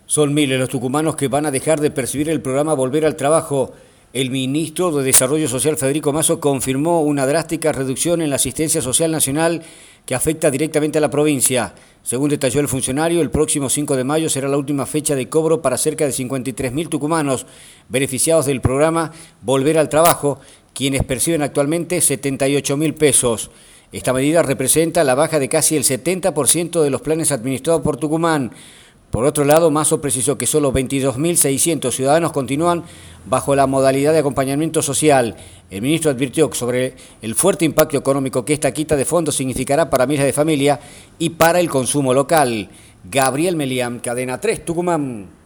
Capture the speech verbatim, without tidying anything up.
Son miles los tucumanos que van a dejar de percibir el programa Volver al Trabajo. El ministro de Desarrollo Social, Federico Masso, confirmó una drástica reducción en la asistencia social nacional que afecta directamente a la provincia. Según detalló el funcionario, el próximo cinco de mayo será la última fecha de cobro para cerca de cincuenta y tres mil tucumanos beneficiados del programa Volver al Trabajo, quienes perciben actualmente setenta y ocho mil pesos. Esta medida representa la baja de casi el setenta por ciento de los planes administrados por Tucumán. Por otro lado, Masso precisó que solo veintidós mil seiscientos ciudadanos continúan bajo la modalidad de acompañamiento social. El ministro advirtió sobre el fuerte impacto económico que esta quita de fondos significará para miles de familias y para el consumo local. Gabriel Melián, Cadena tres, Tucumán.